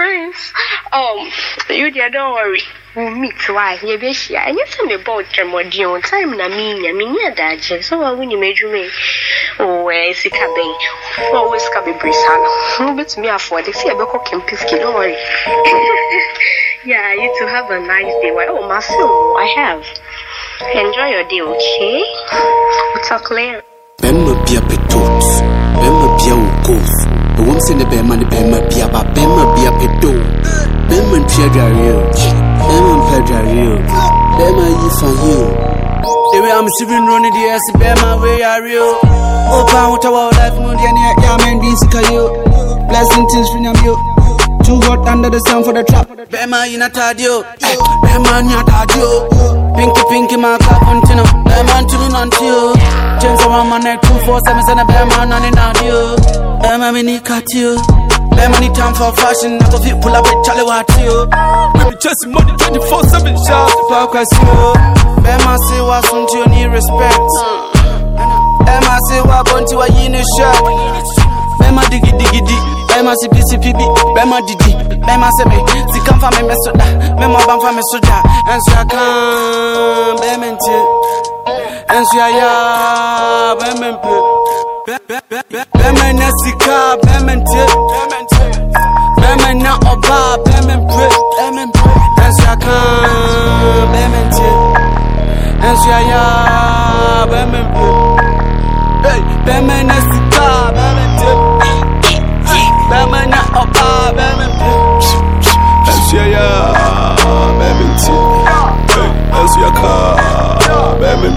nice. You dear, don't worry. We'll meet why you be shy. And you tell me about your time. I mean, that so when you made me. Oh, where's the cabin? Always cabin brisano. But me afford if you ever cooking pisky, don't worry. Yeah, you two have a nice day. Oh, my soul, I have. Enjoy your day, okay? We'll talk later. Bema be a petot. Bema be a ghost. The one saying the Bema be a petot. Bema Pedro. Bema Pedro. Bema you for you. The way I'm receiving running the ass, Bema way are real. Open what our life mood, Yaman Discayo. Blessing things from you. Too hot under the sun for the trap. Bema in a tadio. Bema in a tadio. Pinky, my cappuccino. Bema tuning on you. James around my neck, 247 and a Bema on in audio. Bema mini cut you. Bema need time for fashion. I go fit pull up with Charlie Watt you. Maybe just money 24/7 shots. Focus you. Bema say what's on you need respect. Bema say what want you a yin shirt. Bema diggy. Bema CPCPB, Bema Didi, Bema Sebe, si come for me soda, Bema bam for me soda, and so I come, Bema and so ya, Bema Bema Nasika, Bema Bema na Oba, Bema and so I come, Bema and so ya, Bema Bema Nasika, Bema Bema na opa, bema Asia, bema Asia ka, bema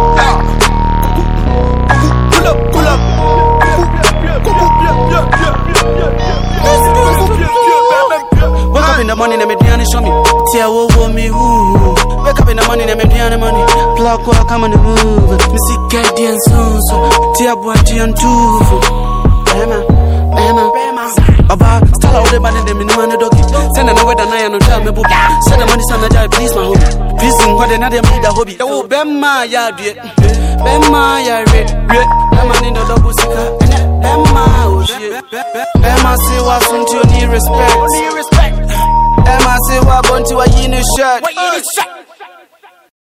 pull up. Wake up in the morning and me Diana show me. Tia wo me who. Wake up in the morning and me Diana money. Plug walk come on the move. Me see guardian so. Tia boy Dian too. Bema. Aba, style out the band and them in one doggy. Send an away than I no tell me book. Send the money, son of Jai, please, my hobby. Please, what another made a hobby. Oh, Bema, ya, Bema, ya, red. Bema, in the double sicker. Bema, oh shit. Bema, say what's on you need respect. Bema, say what want you a yin shirt.